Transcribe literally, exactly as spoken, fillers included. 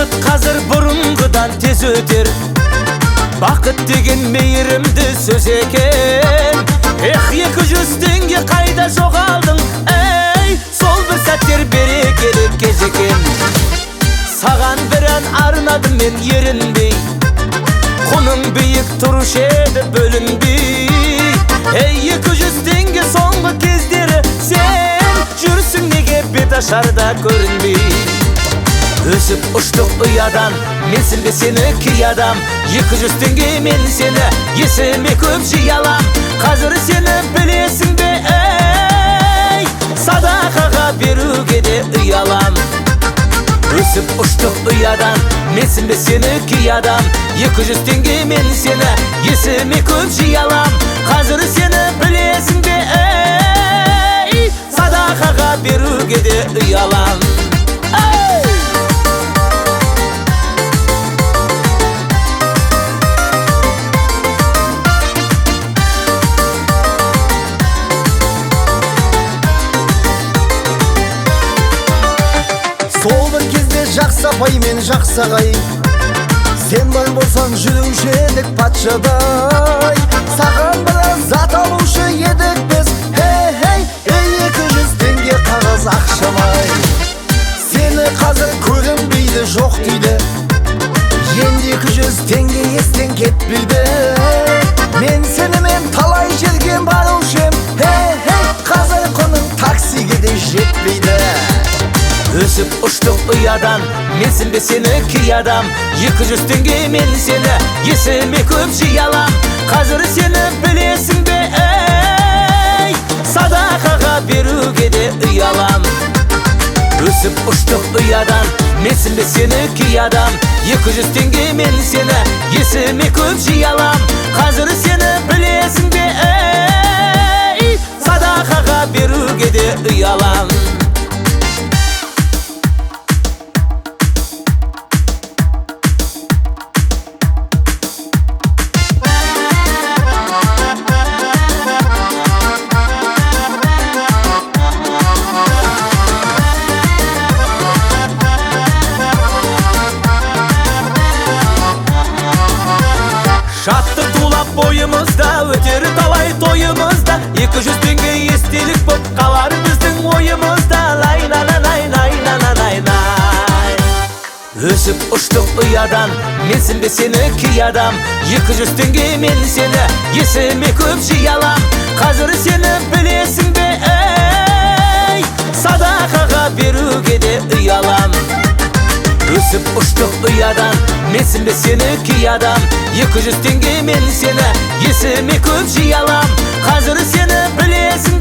Уақыт қазір бұрынғыдан тез өтер. Бақыт деген мейірімді сөз екен. Ех, екі жүз теңге қайда жоғалдың? Ей, сол бір сәттер берекелі кез екен. Саған бір ән арнадым мен ерінбей, құның биік тұрушы еді бөлінбей. Ей, екі жүз теңге соңғы кездері сен жүрсің неге бет ашарда көрінбей. Өсіп ұштық ұядан, менсін бе сені кей адам. Екі жүз теңге мен сені есіме көп жиі алам. Қазір сені білесің бе, ей, садақаға беруге де ұялам. Өсіп ұштық ұядан, менсін бе сені кей адам. Екі жүз теңге мен сені есіме көп жиі алам. Қазір сені білесің бе, ей, садақаға беруге де ұялам. Сол бір кезде жақсы апай мен жақсы ағай, сен бар болсаң жүруші едік патшадай. Саған біраз зат алушы едік біз, хей-хей. Ей, екі жүз теңге қағаз ақшамай. Сені қазір көрінбейді, жоқ дейді. Енді екі жүз теңге естен кетпейді. Мен сенімен талай жерге барушы ем, хей-хей. Қазір құның таксиге де жетпейді. Өсіп ұштық ұядан, менсін бе сені кей адам. Екі жүз теңге мен сені есіме көп жиі алам. Қазір сені білесің бе, ей, садақаға беруге де ұялам. Өсіп ұштық ұядан, менсін бе сені кей адам. Екі жүз теңге мен сені есіме көп жиі алам. Қазір сені білесің бе, ей, садақаға беруге де ұялам. Шаттық тулап бойымызда, өтер талай тойымызда. Екі жүз теңге естелік боп қалар біздің ойымызда. Лай-на-на-най-най-на-на-най-най. Өсіп ұштық ұядан, менсін бе сені кей адам. Екі жүз теңге мен сені есіме көп жиі алам. Қазір сені білесің бе, ей, садақаға беруге де ұялам. Өсіп ұштық ұядан, менсін бе сені кей адам. Екі жүз теңге мен сені есіме көп жиі алам. Қазір сені білесің